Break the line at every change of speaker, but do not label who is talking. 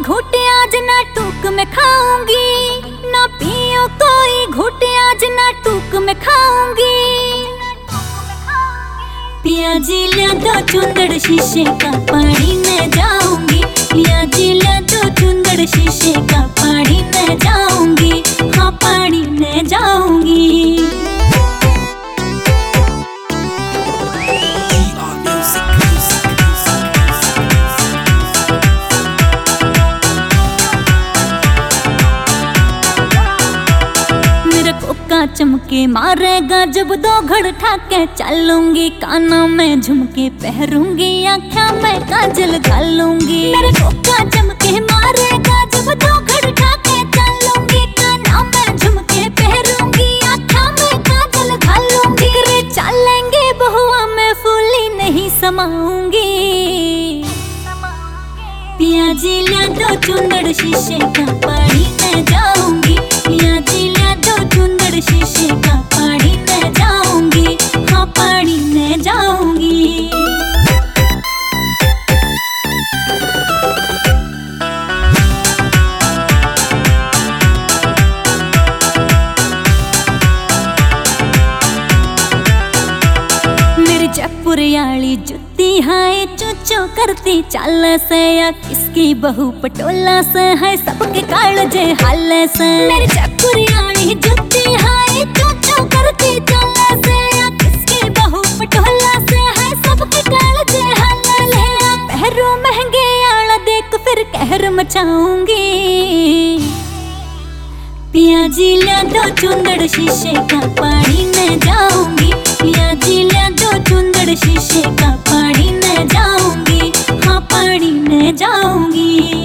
घूट आज ना टूक में खाऊंगी, ना पियो कोई घूट आज ना टूक में खाऊंगी। पिया जी ले दो चुंदड़ शीशे का पानी में जाऊंगी, पिया जी ले दो चुंदड़ शीशे का पानी में जाऊंगी, हाँ पानी में जाऊंगी। चमके मारेगा जब दो घड़ ठाके चलूंगी, कानों में झुमके पहरूंगी, आँखों में काजल घालूंगी। मेरे कोका चमके मारेगा जब दो घड़ ठाके चलूंगी, कानों में झुमके पहरूंगी, आँखों में काजल घालूंगी। रे चलेंगे बहुआ में फूली नहीं समाऊंगी, पिया जी ले दो चुंदड़ शीशे का पानी में जाऊंगी, पिया जी ले दो चुंदड़ शीशे का पानी में जाऊंगी, हाँ पानी में जाऊंगी। मेरी जयपुरियाली जुत्ती हाय चूचो करती चाल से, या किसकी बहू पटोला से है सबके कालजे हाल से। मेरी जयपुरियाली जुत्ती हाय चूचो करती चाल से, या किसकी बहू पटोला से है सबके कालजे हाल से। पहरू महंगे आला देख फिर कहर मचाऊंगी, पिया जी ले दो चुंदड़ शीशे का पानी में जाऊंगी, पिया जी ले दो चुंदड़ शीशे का पानी में जाऊंगी, हाँ पानी में जाऊंगी।